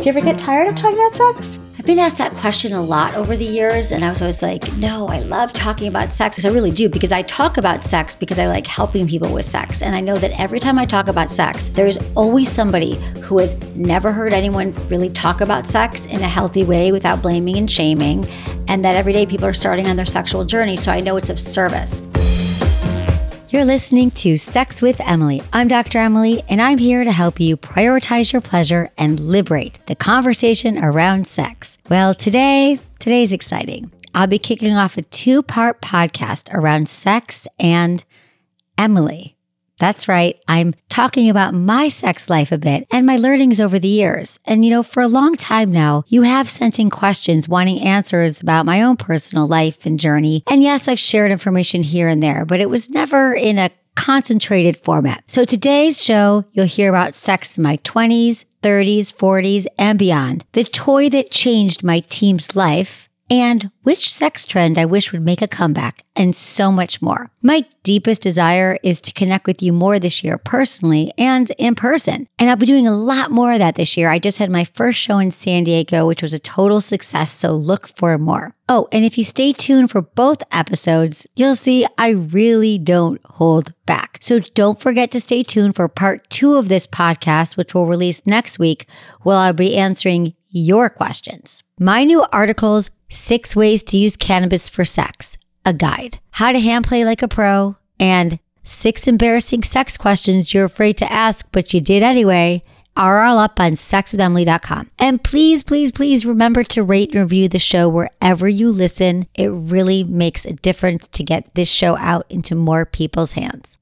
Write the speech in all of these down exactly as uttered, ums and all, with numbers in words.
you ever get tired of talking about sex? I've been asked that question a lot over the years, and I was always like, no, I love talking about sex. I really do, because I talk about sex because I like helping people with sex. And I know that every time I talk about sex, there's always somebody who has never heard anyone really talk about sex in a healthy way without blaming and shaming, and that every day people are starting on their sexual journey. So I know it's of service. You're listening to Sex with Emily. I'm Doctor Emily, and I'm here to help you prioritize your pleasure and liberate the conversation around sex. Well, today, today's exciting. I'll be kicking off a two-part podcast around sex and Emily. That's right. I'm talking about my sex life a bit and my learnings over the years. And, you know, for a long time now, you have sent in questions wanting answers about my own personal life and journey. And yes, I've shared information here and there, but it was never in a concentrated format. So today's show, you'll hear about sex in my twenties, thirties, forties, and beyond, the toy that changed my team's life, and which sex trend I wish would make a comeback, and so much more. My deepest desire is to connect with you more this year personally and in person. And I'll be doing a lot more of that this year. I just had my first show in San Diego, which was a total success, so look for more. Oh, and if you stay tuned for both episodes, you'll see I really don't hold back. So don't forget to stay tuned for part two of this podcast, which will release next week, where I'll be answering your questions. My new articles, Six Ways to Use Cannabis for Sex, a guide, How to Hand Play Like a Pro, and Six Embarrassing Sex Questions You're Afraid to Ask But You Did Anyway, are all up on sex with emily dot com. And please, please, please remember to rate and review the show wherever you listen. It really makes a difference to get this show out into more people's hands.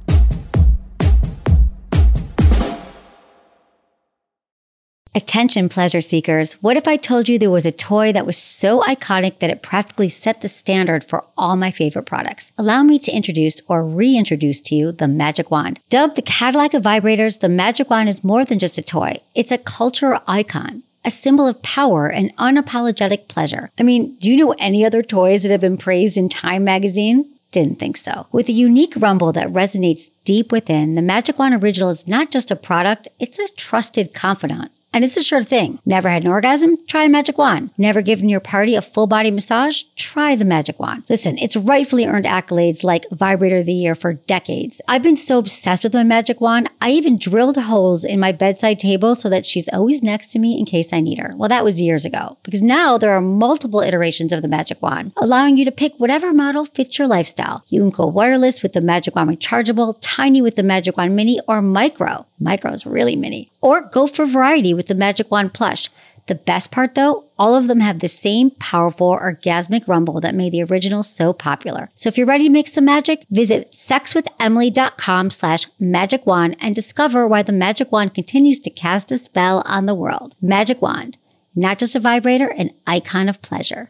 Attention, pleasure seekers. What if I told you there was a toy that was so iconic that it practically set the standard for all my favorite products? Allow me to introduce or reintroduce to you the Magic Wand. Dubbed the Cadillac of vibrators, the Magic Wand is more than just a toy. It's a cultural icon, a symbol of power and unapologetic pleasure. I mean, do you know any other toys that have been praised in Time magazine? Didn't think so. With a unique rumble that resonates deep within, the Magic Wand Original is not just a product, it's a trusted confidant. And it's a sure thing. Never had an orgasm? Try a Magic Wand. Never given your party a full body massage? Try the Magic Wand. Listen, it's rightfully earned accolades like Vibrator of the Year for decades. I've been so obsessed with my Magic Wand, I even drilled holes in my bedside table so that she's always next to me in case I need her. Well, that was years ago, because now there are multiple iterations of the Magic Wand, allowing you to pick whatever model fits your lifestyle. You can go wireless with the Magic Wand Rechargeable, tiny with the Magic Wand Mini, or micro. Micro is really mini. Or go for variety with the Magic Wand Plush. The best part though, all of them have the same powerful orgasmic rumble that made the original so popular. So if you're ready to make some magic, visit sex with emily dot com slash magic wand and discover why the Magic Wand continues to cast a spell on the world. Magic Wand, not just a vibrator, an icon of pleasure.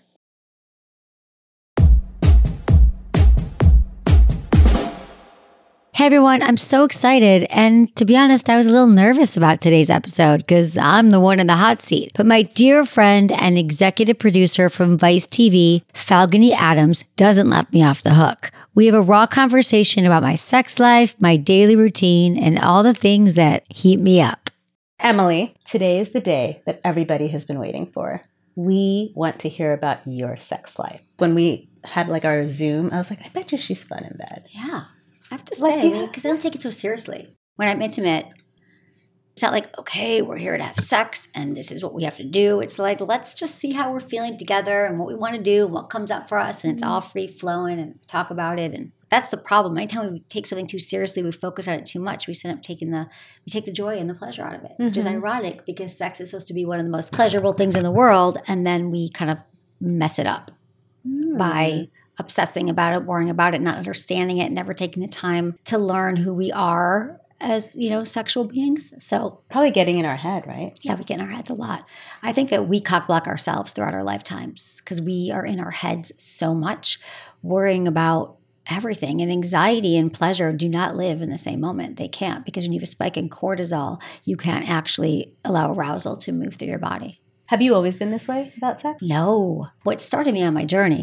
Hey everyone, I'm so excited, and to be honest, I was a little nervous about today's episode because I'm the one in the hot seat. But my dear friend and executive producer from Vice T V, Falguni Adams, doesn't let me off the hook. We have a raw conversation about my sex life, my daily routine, and all the things that heat me up. Emily, today is the day that everybody has been waiting for. We want to hear about your sex life. When we had like our Zoom, I was like, I bet you she's fun in bed. Yeah. I have to say, because I don't take it so seriously. When I'm intimate, it's not like, okay, we're here to have sex and this is what we have to do. It's like, let's just see how we're feeling together and what we want to do, and what comes up for us, and it's all free flowing and talk about it. And that's the problem. Anytime we take something too seriously, we focus on it too much, we end up taking the, we take the joy and the pleasure out of it, mm-hmm. which is ironic because sex is supposed to be one of the most pleasurable things in the world, and then we kind of mess it up mm. by obsessing about it, worrying about it, not understanding it, never taking the time to learn who we are as, you know, sexual beings. So probably getting in our head, right? Yeah, we get in our heads a lot. I think that we cock block ourselves throughout our lifetimes because we are in our heads so much, worrying about everything. And anxiety and pleasure do not live in the same moment. They can't, because when you have a spike in cortisol, you can't actually allow arousal to move through your body. Have you always been this way about sex? No. What started me on my journey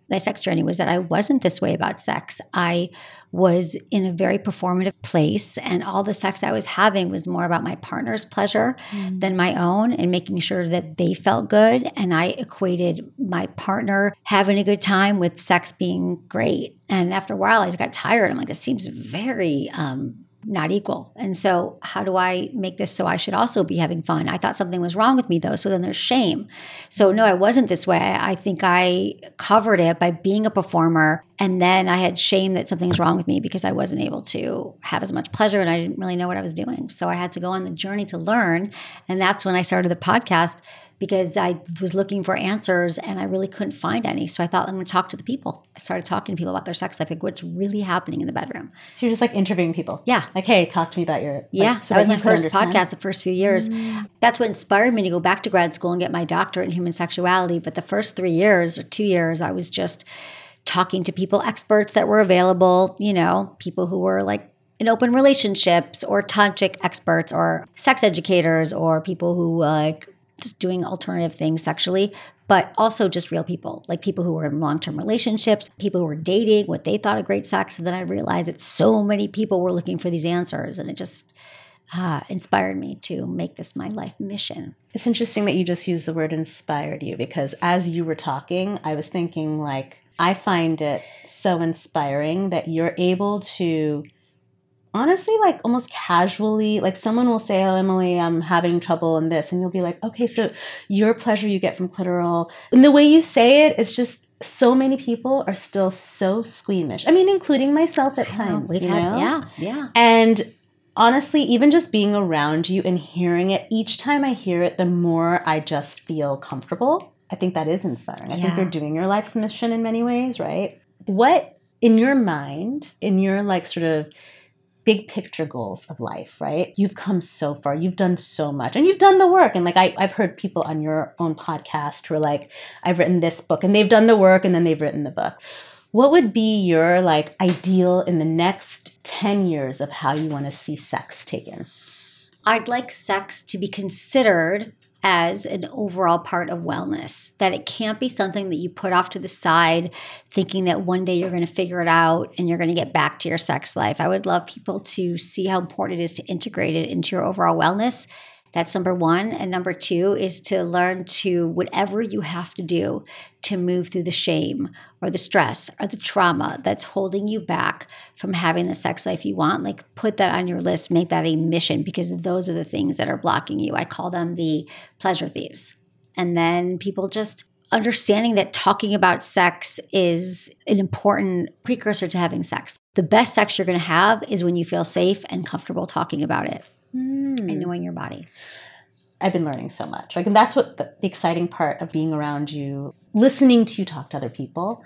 my sex journey was that I wasn't this way about sex. I was in a very performative place, and all the sex I was having was more about my partner's pleasure mm. than my own, and making sure that they felt good. And I equated my partner having a good time with sex being great. And after a while, I just got tired. I'm like, this seems very um, not equal. And so how do I make this so I should also be having fun? I thought something was wrong with me though. So then there's shame. So no, I wasn't this way. I think I covered it by being a performer. And then I had shame that something was wrong with me because I wasn't able to have as much pleasure and I didn't really know what I was doing. So I had to go on the journey to learn. And that's when I started the podcast, because I was looking for answers and I really couldn't find any. So I thought, I'm going to talk to the people. I started talking to people about their sex life, like what's really happening in the bedroom. So you're just like interviewing people? Yeah. Like, hey, talk to me about your... Like, yeah, so that was my first understand. podcast the first few years. Mm. That's what inspired me to go back to grad school and get my doctorate in human sexuality. But the first three years or two years, I was just talking to people, experts that were available, you know, people who were like in open relationships or tantric experts or sex educators or people who like... just doing alternative things sexually, but also just real people, like people who were in long-term relationships, people who were dating, what they thought of great sex. And then I realized that so many people were looking for these answers, and it just uh, inspired me to make this my life mission. It's interesting that you just used the word inspired you, because as you were talking, I was thinking like, I find it so inspiring that you're able to honestly, like almost casually, like someone will say, oh, Emily, I'm having trouble in this. And you'll be like, okay, so your pleasure you get from clitoral. And the way you say it, it's just so many people are still so squeamish. I mean, including myself at times. We've you had, know? yeah, yeah. And honestly, even just being around you and hearing it, each time I hear it, the more I just feel comfortable. I think that is inspiring. I yeah. think you're doing your life's mission in many ways, right? What, in your mind, in your like sort of big picture goals of life, right? You've come so far. You've done so much and you've done the work. And like, I, I've heard people on your own podcast who are like, I've written this book, and they've done the work and then they've written the book. What would be your like ideal in the next ten years of how you want to see sex taken? I'd like sex to be considered as an overall part of wellness, that it can't be something that you put off to the side thinking that one day you're going to figure it out and you're going to get back to your sex life. I would love people to see how important it is to integrate it into your overall wellness. That's number one. And number two is to learn to, whatever you have to do to move through the shame or the stress or the trauma that's holding you back from having the sex life you want, like put that on your list, make that a mission, because those are the things that are blocking you. I call them the pleasure thieves. And then people just understanding that talking about sex is an important precursor to having sex. The best sex you're going to have is when you feel safe and comfortable talking about it. Mm. And knowing your body. I've been learning so much. Like, and that's what the, the exciting part of being around you, listening to you talk to other people.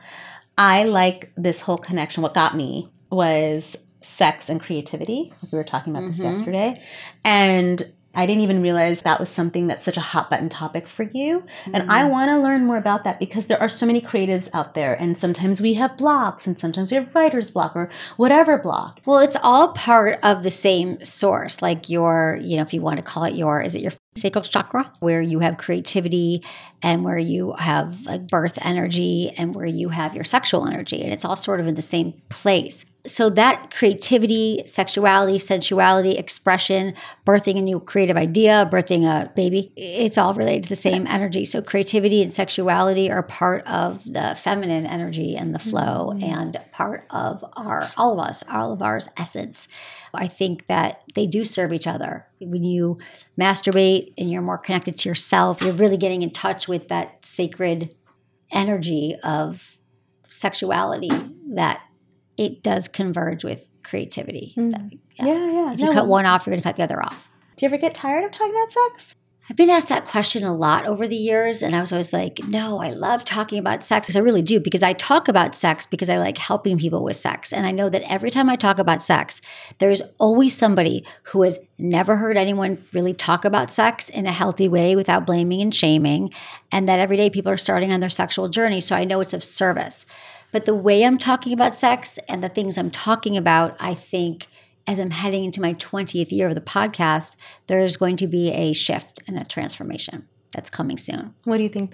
I like this whole connection. What got me was sex and creativity. We were talking about mm-hmm. this yesterday. And I didn't even realize that was something that's such a hot button topic for you. Mm-hmm. And I want to learn more about that, because there are so many creatives out there. And sometimes we have blocks, and sometimes we have writer's block or whatever block. Well, it's all part of the same source. Like your, you know, if you want to call it your, is it your sacral chakra, where you have creativity and where you have like birth energy and where you have your sexual energy. And it's all sort of in the same place. So that creativity, sexuality, sensuality, expression, birthing a new creative idea, birthing a baby, it's all related to the same energy. So creativity and sexuality are part of the feminine energy and the flow, mm-hmm. and part of our, all of us, all of ours essence. I think that they do serve each other. When you masturbate and you're more connected to yourself, you're really getting in touch with that sacred energy of sexuality, that it does converge with creativity. Mm. That, yeah. yeah, yeah. If you no. cut one off, you're going to cut the other off. Do you ever get tired of talking about sex? I've been asked that question a lot over the years, and I was always like, no, I love talking about sex. I really do, because I talk about sex because I like helping people with sex. And I know that every time I talk about sex, there's always somebody who has never heard anyone really talk about sex in a healthy way without blaming and shaming, and that every day people are starting on their sexual journey. So I know it's of service. But the way I'm talking about sex and the things I'm talking about, I think as I'm heading into my twentieth year of the podcast, there's going to be a shift and a transformation that's coming soon. What do you think that is?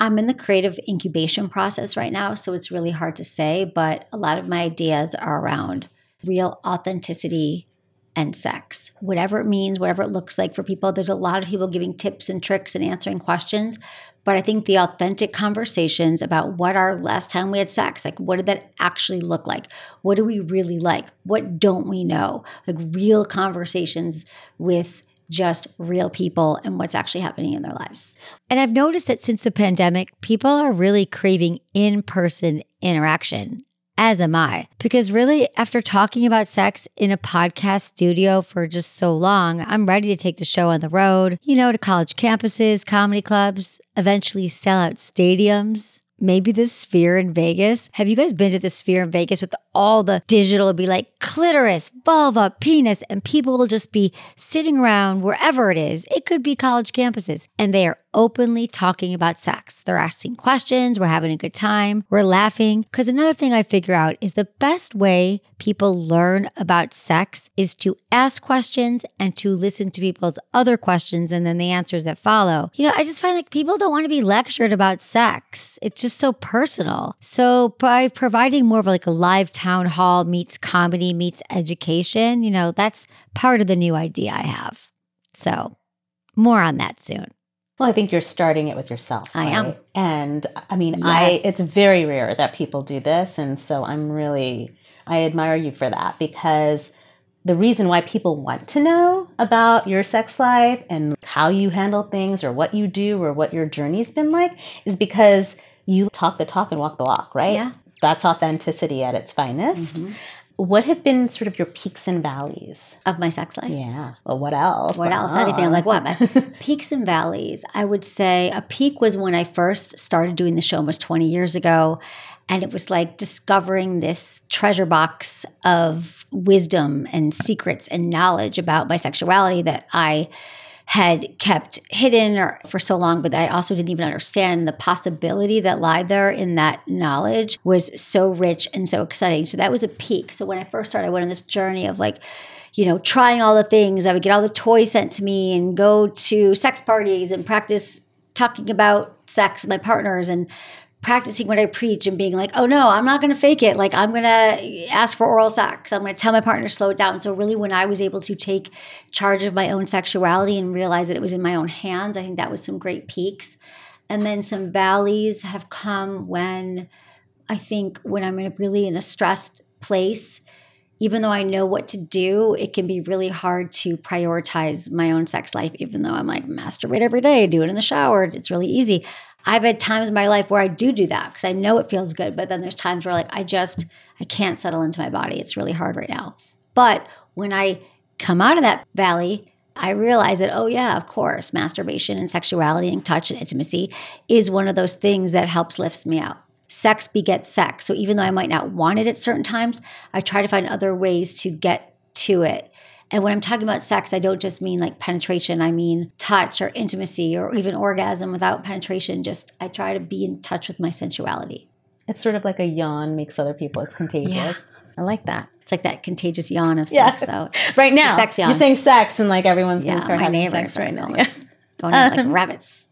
I'm in the creative incubation process right now, so it's really hard to say, but a lot of my ideas are around real authenticity and sex. Whatever it means, whatever it looks like for people. There's a lot of people giving tips and tricks and answering questions, but I think the authentic conversations about what our last time we had sex, like what did that actually look like? What do we really like? What don't we know? Like real conversations with just real people and what's actually happening in their lives. And I've noticed that since the pandemic, people are really craving in-person interaction, as am I. Because really, after talking about sex in a podcast studio for just so long, I'm ready to take the show on the road, you know, to college campuses, comedy clubs, eventually sell out stadiums. Maybe the Sphere in Vegas. Have you guys been to the Sphere in Vegas with all the digital? It'll be like clitoris, vulva, penis, and people will just be sitting around wherever it is. It could be college campuses. And they are openly talking about sex. They're asking questions. We're having a good time. We're laughing. Because another thing I figure out is the best way people learn about sex is to ask questions and to listen to people's other questions and then the answers that follow. You know, I just find like people don't want to be lectured about sex. It's just so personal. So by providing more of like a live town hall meets comedy meets education, you know, that's part of the new idea I have. So more on that soon. Well, I think you're starting it with yourself. I right? am. And I mean, Yes. I it's very rare that people do this. And so I'm really, I admire you for that, because the reason why people want to know about your sex life and how you handle things or what you do or what your journey's been like is because you talk the talk and walk the walk, right? Yeah. That's authenticity at its finest. Mm-hmm. What have been sort of your peaks and valleys? Of my sex life. Yeah. Well, what else? What else? Oh. Anything. I'm like, what? But peaks and valleys. I would say a peak was when I first started doing the show almost twenty years ago. And it was like discovering this treasure box of wisdom and secrets and knowledge about my sexuality that I had kept hidden or for so long, but that I also didn't even understand. And the possibility that lied there in that knowledge was so rich and so exciting. So that was a peak. So when I first started, I went on this journey of like, you know, trying all the things. I would get all the toys sent to me and go to sex parties and practice talking about sex with my partners and practicing what I preach and being like, oh no, I'm not going to fake it. Like I'm going to ask for oral sex. I'm going to tell my partner to slow it down. So really when I was able to take charge of my own sexuality and realize that it was in my own hands, I think that was some great peaks. And then some valleys have come when I think when I'm in a really in a stressed place, even though I know what to do, it can be really hard to prioritize my own sex life, even though I'm like masturbate every day, do it in the shower. It's really easy. I've had times in my life where I do do that because I know it feels good. But then there's times where like I just, I can't settle into my body. It's really hard right now. But when I come out of that valley, I realize that, oh yeah, of course, masturbation and sexuality and touch and intimacy is one of those things that helps lifts me out. Sex begets sex. So even though I might not want it at certain times, I try to find other ways to get to it. And when I'm talking about sex, I don't just mean like penetration. I mean touch or intimacy or even orgasm without penetration. Just I try to be in touch with my sensuality. It's sort of like a yawn makes other people. It's contagious. Yeah. I like that. It's like that contagious yawn of Yeah. sex, though. Right now, The sex yawn. you're saying sex, and like everyone's Yeah, gonna start my having neighbors sex are right now. going, Yeah. going out like Um, rabbits.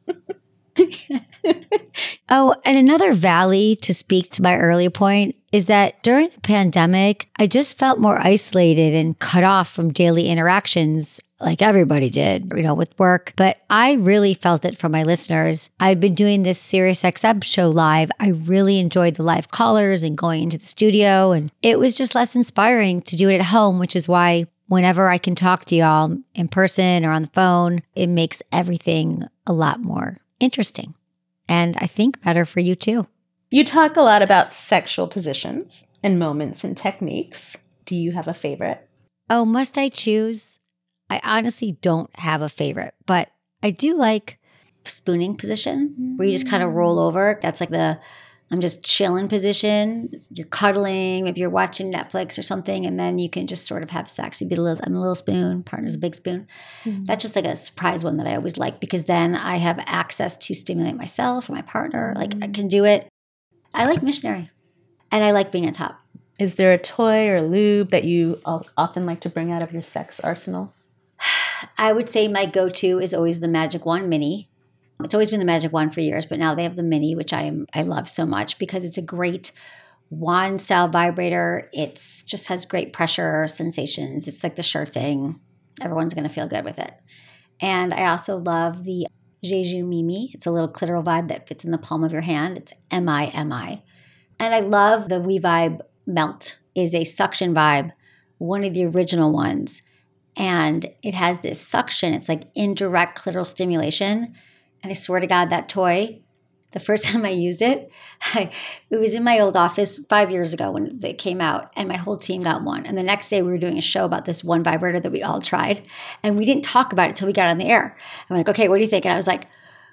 Oh, and another valley to speak to my earlier point is that during the pandemic, I just felt more isolated and cut off from daily interactions like everybody did, you know, with work. But I really felt it from my listeners. I'd been doing this SiriusXM show live. I really enjoyed the live callers and going into the studio. And it was just less inspiring to do it at home, which is why whenever I can talk to y'all in person or on the phone, it makes everything a lot more interesting. And I think better for you too. You talk a lot about sexual positions and moments and techniques. Do you have a favorite? Oh, must I choose? I honestly don't have a favorite, but I do like Spooning position where you just kind of roll over. That's like the I'm just chilling position. You're cuddling. If you're watching Netflix or something, and then you can just sort of have sex. You'd be a little, I'm a little spoon. Partner's a big spoon. Mm-hmm. That's just like a surprise one that I always like because then I have access to stimulate myself or my partner. Like I can do it. I like missionary, and I like being on top. Is there a toy or lube that you often like to bring out of your sex arsenal? I would say my go-to is always the Magic Wand Mini. It's always been the Magic Wand for years, but now they have the Mini, which I am I love so much because it's a great wand style vibrator. It's just has great pressure sensations. It's like the sure thing. Everyone's going to feel good with it. And I also love the Jeju Mimi. It's a little clitoral vibe that fits in the palm of your hand. It's M I M I. And I love the WeVibe Melt. Is a suction vibe, one of the original ones. And it has this suction. It's like indirect clitoral stimulation. And I swear to God, that toy, the first time I used it, I, it was in my old office five years ago when it came out, and my whole team got one. And the next day we were doing a show about this one vibrator that we all tried. And we didn't talk about it until we got on the air. I'm like, okay, what do you think? And I was like,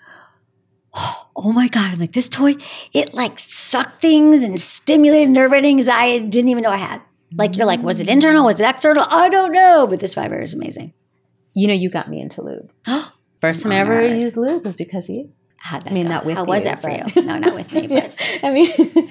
oh my God. I'm like, this toy, it like sucked things and stimulated nerve endings I didn't even know I had. Like, you're like, was it internal? Was it external? I don't know. But this vibrator is amazing. You know, you got me into lube. First time I ever used lube was because of you. How'd that I mean, go? not with How you. was that for you? No, not with me. But I mean,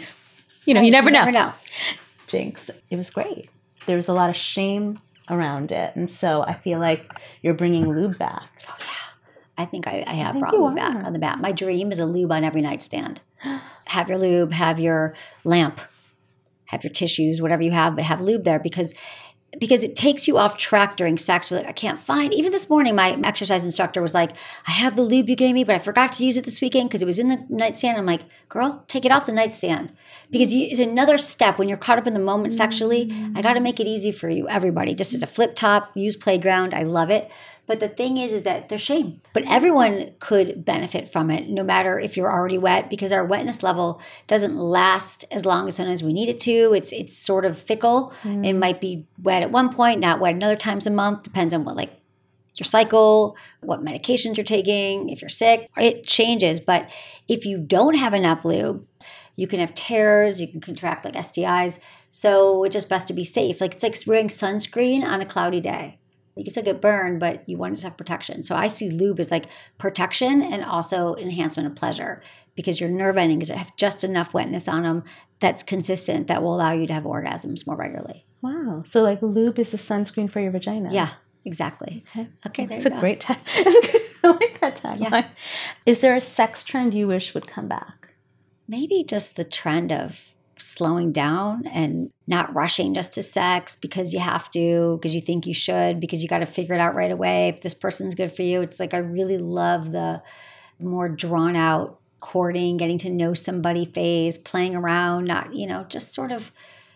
you know, you never you know. never know. Jinx. It was great. There was a lot of shame around it. And so I feel like you're bringing lube back. Oh, yeah. I think I, I have think brought you lube are. back on the bat. My dream is a lube on every nightstand. Have your lube, have your lamp, have your tissues, whatever you have, but have lube there because because it takes you off track during sex. We're like, I can't find. Even this morning, my exercise instructor was like, I have the lube you gave me, but I forgot to use it this weekend because it was in the nightstand. I'm like, girl, take it off the nightstand. Because you, it's another step when you're caught up in the moment sexually. I got to make it easy for you, everybody. Just at a flip top, use Playground. I love it. But the thing is, is that there's shame. But everyone could benefit from it, no matter if you're already wet, because our wetness level doesn't last as long as sometimes we need it to. It's it's sort of fickle. Mm. It might be wet at one point, not wet another times a month. Depends on what, like, your cycle, what medications you're taking, if you're sick. It changes. But if you don't have enough lube, you can have tears, you can contract like S T Is. So it's just best to be safe. Like, it's like wearing sunscreen on a cloudy day. You can still get burned, but you want to have protection. So I see lube as like protection and also enhancement of pleasure because your nerve endings have just enough wetness on them that's consistent that will allow you to have orgasms more regularly. Wow. So like lube is a sunscreen for your vagina. Yeah, exactly. Okay, okay there It's you a go. great tag. I like that tagline. Yeah. Is there a sex trend you wish would come back? Maybe just the trend of slowing down and not rushing just to sex because you have to, because you think you should, because you got to figure it out right away. If this person's good for you, it's like I really love the more drawn out courting, getting to know somebody phase, playing around, not, you know, just sort of,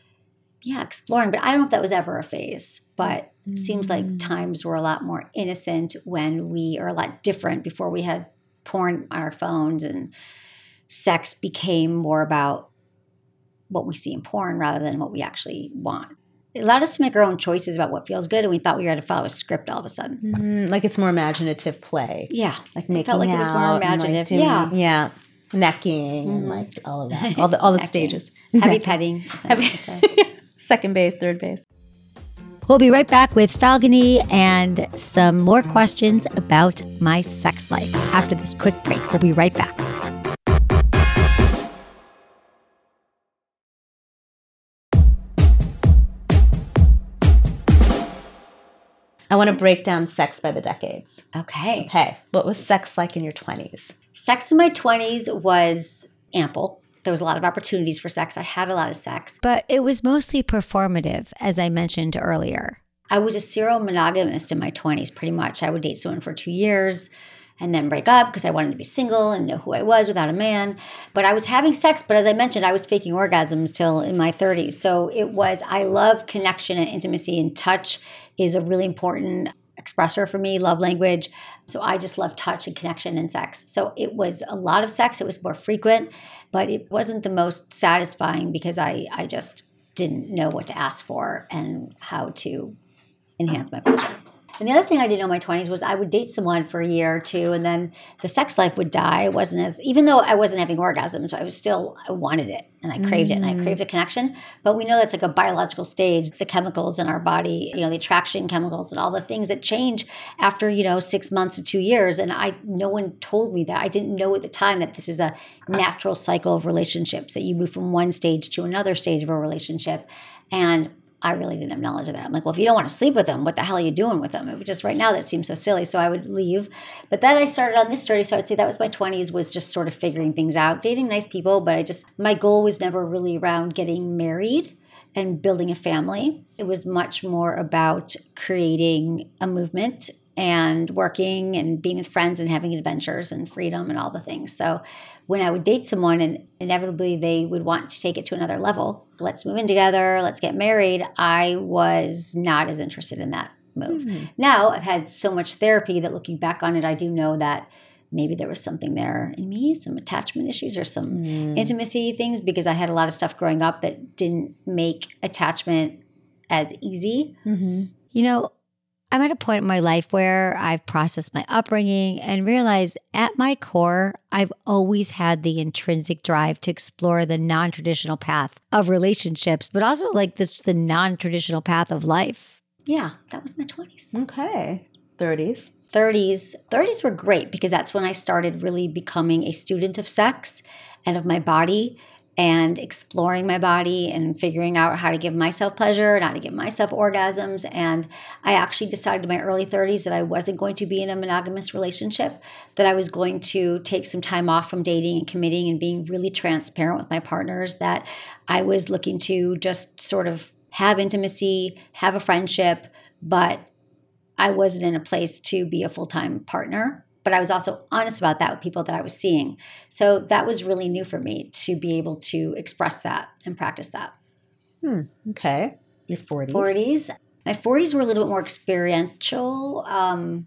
yeah, exploring. But I don't know if that was ever a phase, but it seems like times were a lot more innocent when we are a lot different before we had porn on our phones and sex became more about what we see in porn rather than what we actually want. It allowed us to make our own choices about what feels good, and we thought we had to follow a script all of a sudden. Mm-hmm. Like it's more imaginative play. Yeah. Like making it felt like out it was more imaginative. Like doing, yeah. Yeah. Necking Mm-hmm. and like all of that. All the all the stages. Heavy petting. Heavy. Second base, third base. We'll be right back with Falguni and some more questions about my sex life after this quick break. We'll be right back. I want to break down sex by the decades. Okay. Okay. What was sex like in your twenties? Sex in my twenties was ample. There was a lot of opportunities for sex. I had a lot of sex. But it was mostly performative, as I mentioned earlier. I was a serial monogamist in my twenties, pretty much. I would date someone for two years and then break up because I wanted to be single and know who I was without a man. But I was having sex, but as I mentioned, I was faking orgasms till in my thirties. So it was, I love connection and intimacy, and touch is a really important expressor for me, love language. So I just love touch and connection and sex. So it was a lot of sex. It was more frequent, but it wasn't the most satisfying because I, I just didn't know what to ask for and how to enhance my pleasure. And the other thing I did in my twenties was I would date someone for a year or two, and then the sex life would die. It wasn't as, even though I wasn't having orgasms, I was still, I wanted it and I craved mm-hmm. it and I craved the connection. But we know that's like a biological stage, the chemicals in our body, you know, the attraction chemicals and all the things that change after, you know, six months to two years. And I, no one told me that. I didn't know at the time that this is a natural cycle of relationships, that you move from one stage to another stage of a relationship. And I really didn't have knowledge of that. I'm like, well, if you don't want to sleep with them, what the hell are you doing with them? It was just right now that seems so silly. So I would leave. But then I started on this journey. So I'd say that was my twenties, was just sort of figuring things out, dating nice people. But I just, my goal was never really around getting married and building a family. It was much more about creating a movement and working and being with friends and having adventures and freedom and all the things. So when I would date someone and inevitably they would want to take it to another level, let's move in together, let's get married, I was not as interested in that move. Mm-hmm. Now I've had so much therapy that looking back on it, I do know that maybe there was something there in me, some attachment issues or some mm. intimacy things, because I had a lot of stuff growing up that didn't make attachment as easy. Mm-hmm. You know, I'm at a point in my life where I've processed my upbringing and realized at my core, I've always had the intrinsic drive to explore the non-traditional path of relationships, but also like this, the non-traditional path of life. Yeah, that was my twenties. Okay. thirties. thirties. thirties were great because that's when I started really becoming a student of sex and of my body and exploring my body and figuring out how to give myself pleasure and how to give myself orgasms. And I actually decided in my early thirties that I wasn't going to be in a monogamous relationship, that I was going to take some time off from dating and committing and being really transparent with my partners, that I was looking to just sort of have intimacy, have a friendship, but I wasn't in a place to be a full-time partner. But I was also honest about that with people that I was seeing. So that was really new for me to be able to express that and practice that. Hmm. Okay. Your forties. forties. My forties were a little bit more experiential. Um,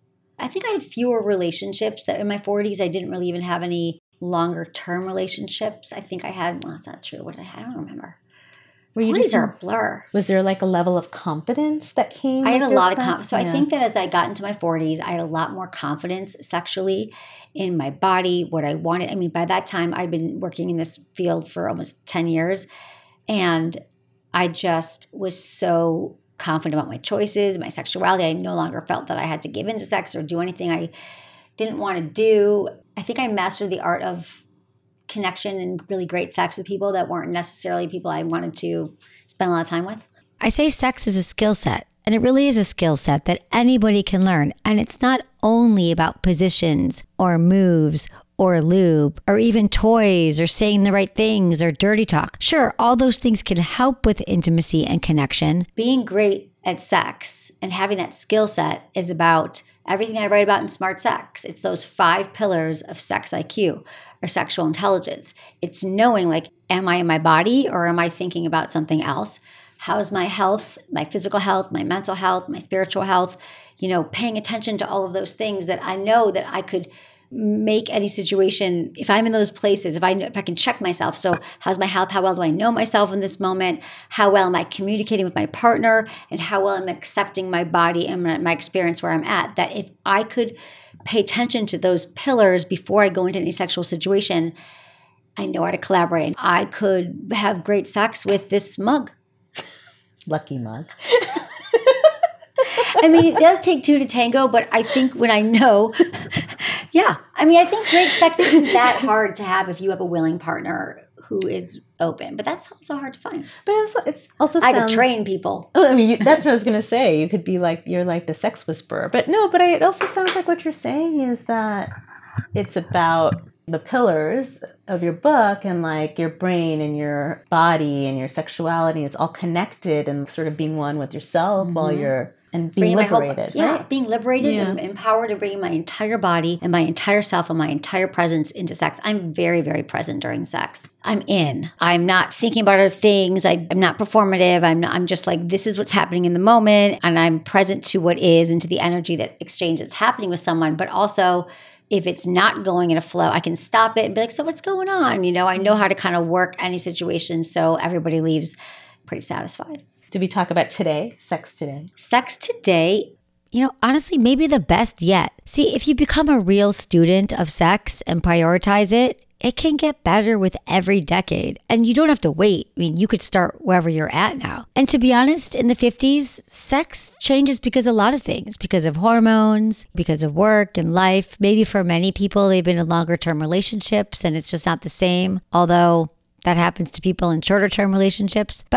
I think I had fewer relationships. That in my forties, I didn't really even have any longer term relationships. I think I had, well, that's not true. What did I have? I don't remember. Were you forties just, are a blur. Was there like a level of confidence that came? I had a with lot of sex? confidence. So Yeah. I think that as I got into my forties, I had a lot more confidence sexually in my body, what I wanted. I mean, by that time, I'd been working in this field for almost ten years. And I just was so confident about my choices, my sexuality. I no longer felt that I had to give into sex or do anything I didn't want to do. I think I mastered the art of connection and really great sex with people that weren't necessarily people I wanted to spend a lot of time with. I say sex is a skill set, and it really is a skill set that anybody can learn. And it's not only about positions or moves or lube or even toys or saying the right things or dirty talk. Sure, all those things can help with intimacy and connection. Being great at sex and having that skill set is about everything I write about in Smart Sex. It's those five pillars of sex I Q or sexual intelligence. It's knowing, like, am I in my body or am I thinking about something else? How's my health, my physical health, my mental health, my spiritual health? You know, paying attention to all of those things that I know that I could make any situation, if I'm in those places, if I if I can check myself. So how's my health? How well do I know myself in this moment? How well am I communicating with my partner? And how well am I accepting my body and my, my experience where I'm at? That if I could pay attention to those pillars before I go into any sexual situation, I know how to collaborate. I could have great sex with this mug. Lucky mug. I mean, it does take two to tango, but I think when I know, yeah. I mean, I think great sex isn't that hard to have if you have a willing partner who is open. But that's also hard to find. But also, it's also I sounds, could train people. I mean, you, that's what I was going to say. You could be like, you're like the sex whisperer. But no, but I, it also sounds like what you're saying is that it's about the pillars of your book and like your brain and your body and your sexuality. It's all connected and sort of being one with yourself mm-hmm. while you're and being bringing liberated. Whole, yeah, right? being liberated yeah. and empowered and bringing my entire body and my entire self and my entire presence into sex. I'm very, very present during sex. I'm in. I'm not thinking about other things. I, I'm not performative. I'm not, I'm just like, this is what's happening in the moment. And I'm present to what is and to the energy that exchange that's happening with someone. But also, if it's not going in a flow, I can stop it and be like, so what's going on? You know, I know how to kind of work any situation so everybody leaves pretty satisfied. Did we talk about today? Sex today? Sex today. You know, honestly, maybe the best yet. See, if you become a real student of sex and prioritize it, it can get better with every decade. And you don't have to wait. I mean, you could start wherever you're at now. And to be honest, in the fifties, sex changes because of a lot of things, because of hormones, because of work and life. Maybe for many people, they've been in longer term relationships and it's just not the same. Although that happens to people in shorter term relationships. But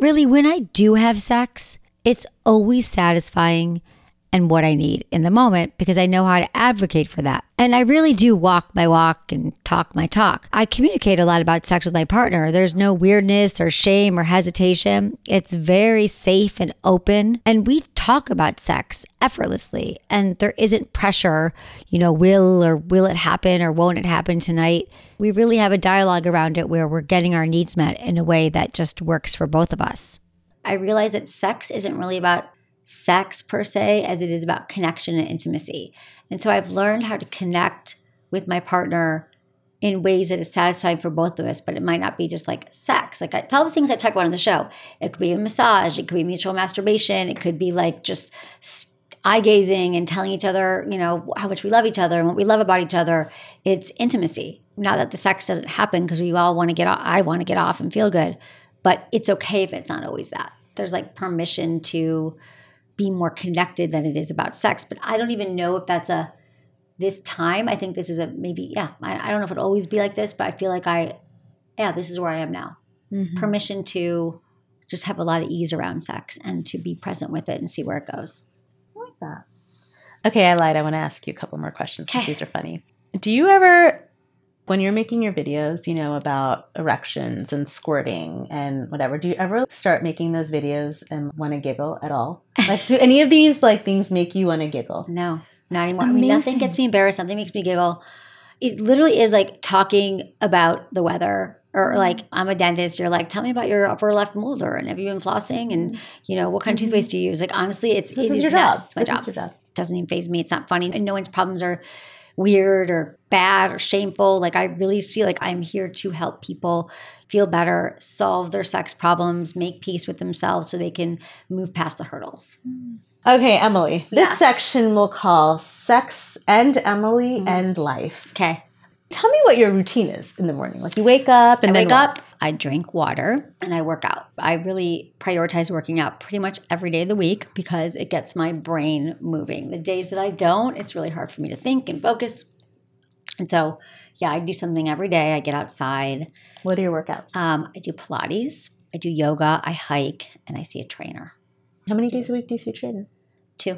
really, when I do have sex, it's always satisfying and what I need in the moment because I know how to advocate for that. And I really do walk my walk and talk my talk. I communicate a lot about sex with my partner. There's no weirdness or shame or hesitation. It's very safe and open. And we talk about sex effortlessly. And there isn't pressure, you know, will or will it happen or won't it happen tonight? We really have a dialogue around it where we're getting our needs met in a way that just works for both of us. I realize that sex isn't really about sex per se as it is about connection and intimacy. And so I've learned how to connect with my partner in ways that is satisfying for both of us, but it might not be just like sex. Like it's all the things I talk about on the show. It could be a massage. It could be mutual masturbation. It could be like just eye gazing and telling each other, you know, how much we love each other and what we love about each other. It's intimacy. Not that the sex doesn't happen because we all want to get off. I want to get off and feel good, but it's okay if it's not always that. There's like permission to be more connected than it is about sex. But I don't even know if that's a, this time, I think this is a, maybe, yeah, I, I don't know if it'll always be like this, but I feel like I, yeah, this is where I am now. Mm-hmm. Permission to just have a lot of ease around sex and to be present with it and see where it goes. I like that. Okay, I lied. I want to ask you a couple more questions because these are funny. Do you ever, when you're making your videos, you know, about erections and squirting and whatever, do you ever start making those videos and want to giggle at all? Like, do any of these like things make you want to giggle? No, not anymore. Amazing. I mean, nothing gets me embarrassed. Nothing makes me giggle. It literally is like talking about the weather or like, I'm a dentist. You're like, tell me about your upper left molar and have you been flossing and, you know, what kind of toothpaste do you use? Like, honestly, it's, this it is is your not, job. It's my this job. Is your job. It doesn't even faze me. It's not funny. And no one's problems are weird or bad or shameful. Like I really feel like I'm here to help people feel better, solve their sex problems, make peace with themselves so they can move past the hurdles. Okay, Emily, this Yes. section we'll call Sex and Emily mm-hmm. and Life. Okay. Tell me what your routine is in the morning. Like you wake up and I then wake what? up, I drink water, and I work out. I really prioritize working out pretty much every day of the week because it gets my brain moving. The days that I don't, it's really hard for me to think and focus. And so, yeah, I do something every day. I get outside. What are your workouts? Um, I do Pilates. I do yoga. I hike, and I see a trainer. How many days a week do you see a trainer? Two.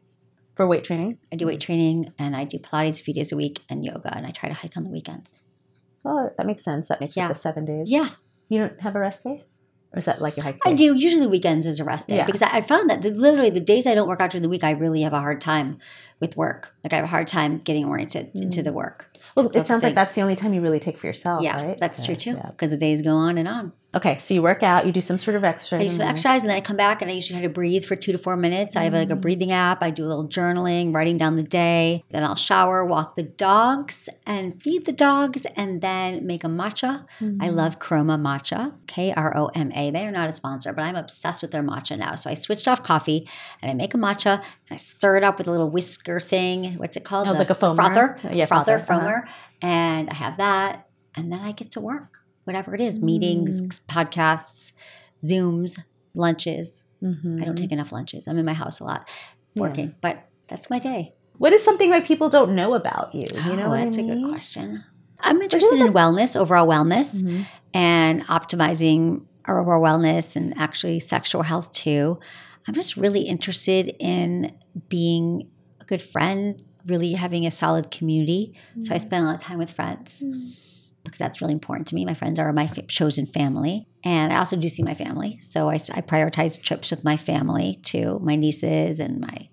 For weight training? I do weight training, and I do Pilates a few days a week and yoga, and I try to hike on the weekends. Oh, that makes sense. That makes Yeah. it the seven days. Yeah. You don't have a rest day? Or is that like your hike day? I do. Usually the weekends is a rest day Yeah. because I, I found that the, literally the days I don't work out during the week, I really have a hard time with work. Like I have a hard time getting oriented mm. into the work. Well, it sounds like that's the only time you really take for yourself, yeah, right? That's yeah, true too yeah. because the days go on and on. Okay, so you work out, you do some sort of exercise. I do some exercise and then I come back and I usually try to breathe for two to four minutes. Mm. I have like a breathing app. I do a little journaling, writing down the day. Then I'll shower, walk the dogs and feed the dogs and then make a matcha. Mm. I love Chroma Matcha, K R O M A. They are not a sponsor, but I'm obsessed with their matcha now. So I switched off coffee and I make a matcha and I stir it up with a little whisker thing. What's it called? Oh, the, like a foamer? Frother. Yeah, frother, frother. foamer. Uh-huh. And I have that and then I get to work. Whatever it is, meetings, mm. podcasts, Zooms, lunches. Mm-hmm. I don't take enough lunches. I'm in my house a lot working, yeah. but that's my day. What is something that people don't know about you? You know oh, what that's I mean? a good question. I'm interested in wellness, overall wellness, mm-hmm. and optimizing our overall wellness and actually sexual health too. I'm just really interested in being a good friend, really having a solid community. Mm-hmm. So I spend a lot of time with friends. Mm-hmm. Because that's really important to me. My friends are my f- chosen family. And I also do see my family. So I, I prioritize trips with my family too, my nieces and my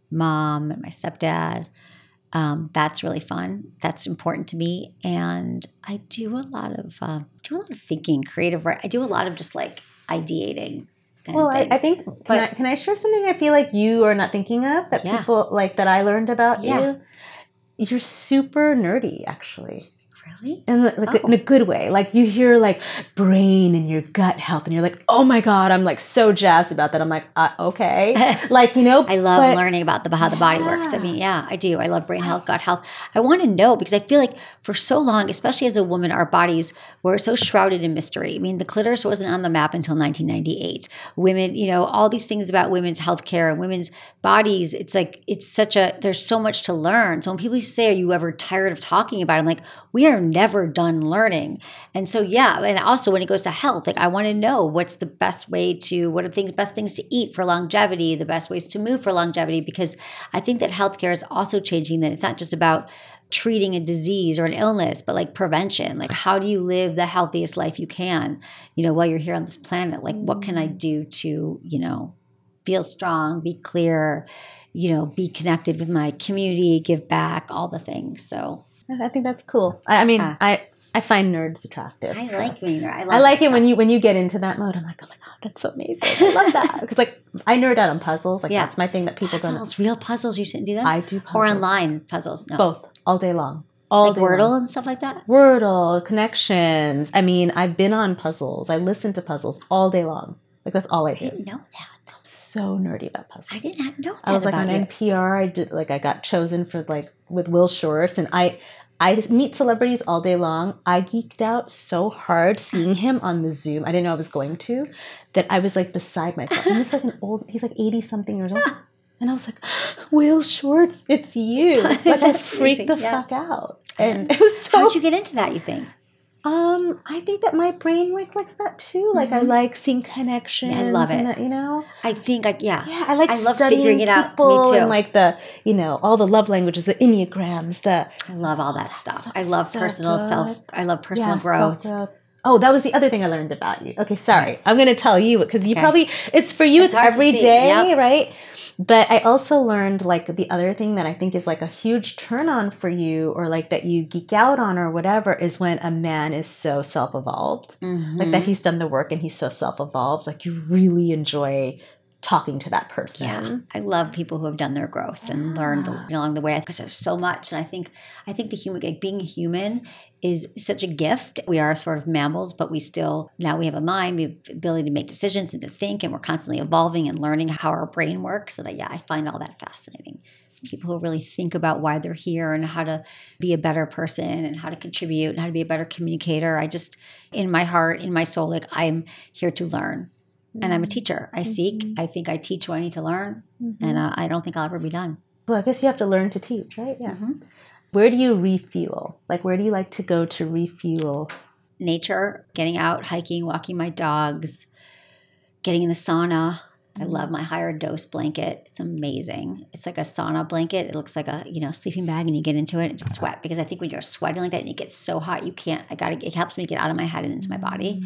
mom and my stepdad. Um, that's really fun. That's important to me. And I do a lot of uh, do a lot of thinking, creative. I do a lot of just like ideating. And well, I, I think, can, but, I, can I share something I feel like you are not thinking of that yeah. people like that I learned about yeah. you? You're super nerdy, actually. Really? In, like, oh. in a good way. Like you hear like brain and your gut health and you're like, oh my God, I'm like so jazzed about that. I'm like, uh, okay. Like, you know. I love but, learning about the how the body yeah. works. I mean, yeah, I do. I love brain health, gut health. I want to know because I feel like for so long, especially as a woman, our bodies were so shrouded in mystery. I mean, the clitoris wasn't on the map until nineteen ninety-eight. Women, you know, all these things about women's healthcare and women's bodies, it's like, it's such a, there's so much to learn. So when people say, are you ever tired of talking about it? I'm like, we are are never done learning. And so, yeah. And also when it goes to health, like I want to know what's the best way to, what are the things, best things to eat for longevity, the best ways to move for longevity, because I think that healthcare is also changing, that it's not just about treating a disease or an illness, but like prevention. Like how do you live the healthiest life you can, you know, while you're here on this planet? Like what can I do to, you know, feel strong, be clear, you know, be connected with my community, give back, all the things. So I think that's cool. I, I mean, Yeah. I, I find nerds attractive. I so. like being there. I, love I like that it when stuff. you when you get into that mode. I'm like, oh my god, that's so amazing. I love that because like I nerd out on puzzles. Like Yeah. that's my thing that people puzzles, don't. real puzzles. You sit and do them, I do puzzles. or online puzzles. No, Both all day long. All like day Wordle long. and stuff like that. Wordle, connections. I mean, I've been on puzzles. I listen to puzzles all day long. Like that's all I I do. didn't know that. I'm so nerdy about puzzles. I did not know that. I was like about on you. N P R. I did like I got chosen for like with Will Shortz, and I I meet celebrities all day long. I geeked out so hard seeing him on the Zoom. I didn't know I was going to, that I was like beside myself. And he's like an old. He's like eighty something years old, and I was like, Will Shortz, it's you. Like I That's freaked amazing, the yeah. fuck out, and it was so. How'd you get into that? You think? Um, I think that my brain like likes that too. Like I Mhm. like seeing connections. Yeah, I love and it. that, you know. I think, like, yeah. Yeah, I like I love studying figuring it out. people Me too. and like the, you know, all the love languages, the enneagrams, the I love all that stuff. stuff I is love so personal good. self. I love personal yeah, growth. self-growth. Oh, that was the other thing I learned about you. Okay, sorry. I'm going to tell you because you Okay. probably, it's for you, It's it's, hard to every see. day, Yep. right? But I also learned like the other thing that I think is like a huge turn on for you or like that you geek out on or whatever is when a man is so self-evolved. Mhm. Like that he's done the work and he's so self-evolved. Like you really enjoy talking to that person. Yeah, I love people who have done their growth and learned Yeah. along the way because there's so much. And I think, I think the human, like being a human, is such a gift. We are sort of mammals, but we still now we have a mind, we have the ability to make decisions and to think, and we're constantly evolving and learning how our brain works. And I, yeah, I find all that fascinating. People who really think about why they're here and how to be a better person and how to contribute and how to be a better communicator. I just, in my heart, in my soul, like I'm here to learn. And I'm a teacher. I seek. Mhm. I think I teach what I need to learn. Mhm. And uh, I don't think I'll ever be done. Well, I guess you have to learn to teach, right? Yeah. Mhm. Where do you refuel? Like, where do you like to go to refuel? Nature, getting out, hiking, walking my dogs, getting in the sauna. I love my higher dose blanket. It's amazing. It's like a sauna blanket. It looks like a, you know, sleeping bag and you get into it and just sweat. Because I think when you're sweating like that and it gets so hot, you can't, I gotta, it helps me get out of my head and into my body.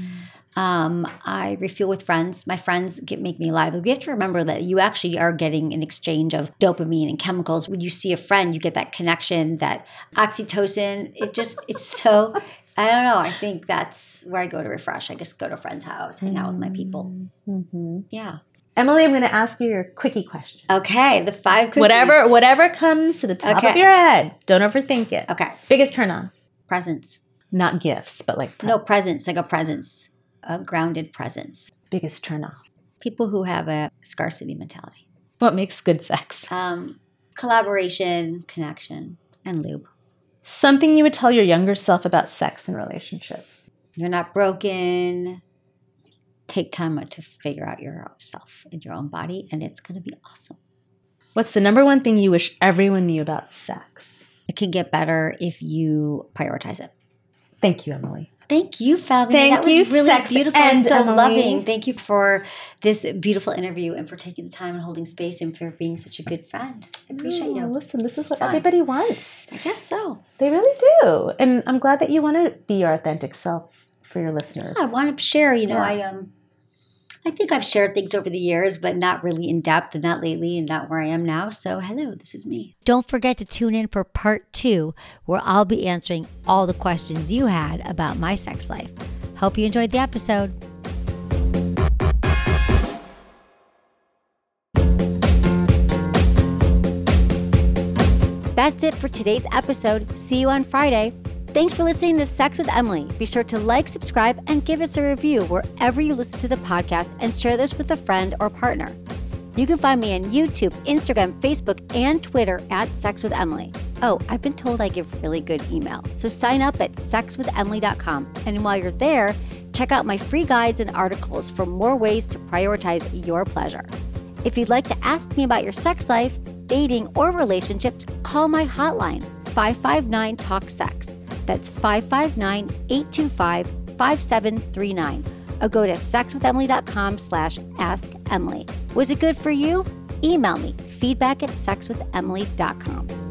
Um, I refuel with friends. My friends get, make me alive. We have to remember that you actually are getting an exchange of dopamine and chemicals. When you see a friend, you get that connection, that oxytocin. It just, it's so, I don't know. I think that's where I go to refresh. I just go to a friend's house, hang out with my people. Mm-hmm. Yeah. Emily, I'm going to ask you your quickie question. Okay. The five cookies. Whatever, whatever comes to the top Okay. of your head. Don't overthink it. Okay. Biggest turn on. Presents. Not gifts, but like pre- No, presents, like a presence, a grounded presence. biggest turn off. People who have a scarcity mentality. What makes good sex? Um, collaboration, connection, and lube. Something you would tell your younger self about sex and relationships. You're not broken. Take time to figure out yourself and your own body, and it's going to be awesome. What's the number one thing you wish everyone knew about sex? It can get better if you prioritize it. Thank you, Emily. Thank you, Falcon. Thank that was you, really Sex beautiful and and so Emily. loving. Thank you for this beautiful interview and for taking the time and holding space and for being such a good friend. I appreciate Oh, you. Listen, this is It's what fun. everybody wants. I guess so. They really do. And I'm glad that you want to be your authentic self for your listeners. I want to share. You know, Yeah. I um, I think I've shared things over the years, but not really in depth, and not lately, and not where I am now. So, hello, this is me. Don't forget to tune in for part two, where I'll be answering all the questions you had about my sex life. Hope you enjoyed the episode. That's it for today's episode. See you on Friday. Thanks for listening to Sex with Emily. Be sure to like, subscribe, and give us a review wherever you listen to the podcast, and share this with a friend or partner. You can find me on YouTube, Instagram, Facebook, and Twitter at Sex with Emily. Oh, I've been told I give really good email, so sign up at sex with emily dot com. And while you're there, check out my free guides and articles for more ways to prioritize your pleasure. If you'd like to ask me about your sex life, dating, or relationships, call my hotline, five five nine, talk sex. That's five five nine, eight two five, five seven three nine. Or go to sexwithemily.com slash ask Emily. Was it good for you? Email me, feedback at sexwithemily dot com.